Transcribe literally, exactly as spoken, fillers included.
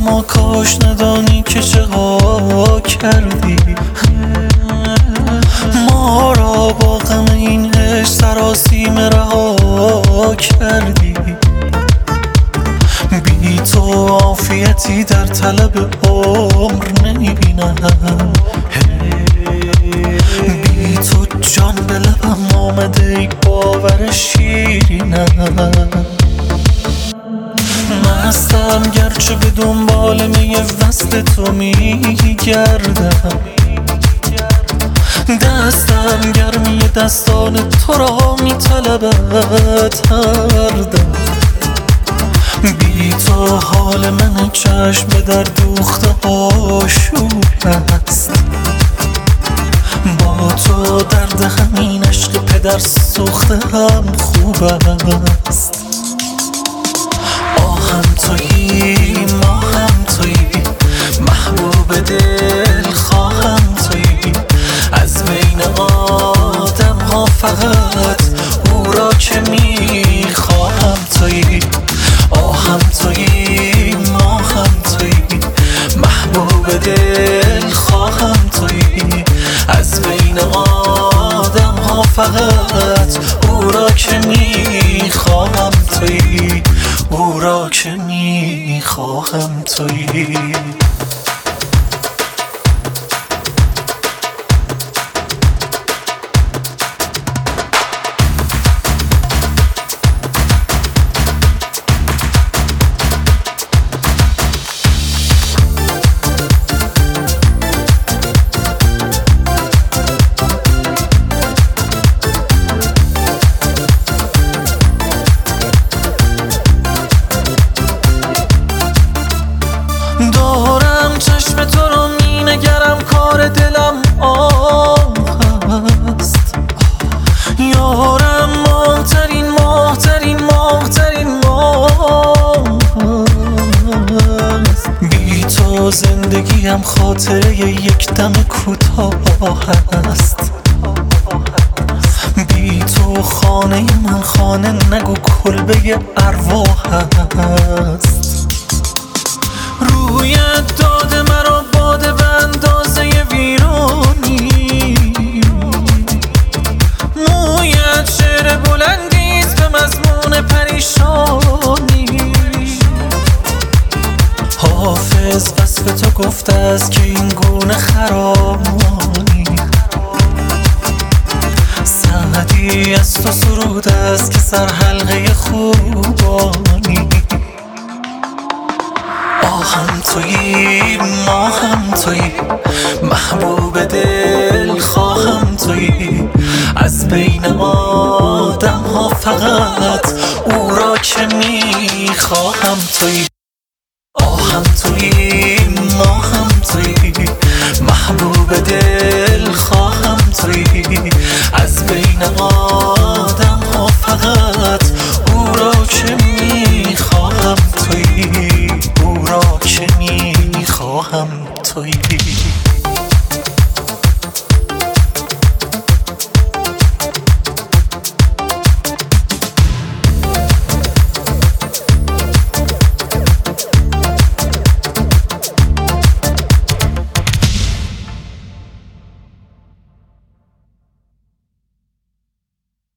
ما کاش ندانی که چه ها کردی، ما را با غم این عشق سراسیمه رها کردی. بی تو عافیتی در طلب عمر نمیبینم، بی تو جان به لبم آمده ای باور شیرینم. مستم گرچه به دنبال می وصل تو میگردم، دستم گرمی دستان تو را میطلبد هر دم. بی تو حال من چشم به در دوخته آشوب است، با تو درد همین عشق پدر سوخته هم خوب است. آهم تویی، ماهم تویی، محبوب دل خواهم تویی. از بین آدم ها فقط او را که میخواهم تویی. آهم تویی، ماهم تویی، محبوب دل خواهم تویی. از بین آدم ها فقط او را که میخواهم تویی، او را که میخواهم تویی. دارم چشم تو رو می نگرم، کار دلم آه هست. یارم ماهترین ماهترین ماهترین ماه هست. بی تو زندگیم خاطره یک دم کوتاه هست. بی تو خانه من خانه نگو کلبه ارواح هست. رویت داده مرا باده به اندازه ویرانی، مویت شعر بلندیست به مضمون پریشانی. حافظ وصف تو گفته است که این گونه خرامانی، سعدی از تو سرود است که سر حلقه خوبانی. آهم تویی، ماهم تویی، محبوب دل خواهم تویی. از بین آدم ها فقط او را که میخواهم تویی. آهم تویی، ماهم تویی، محبوب دل خواهم تویی.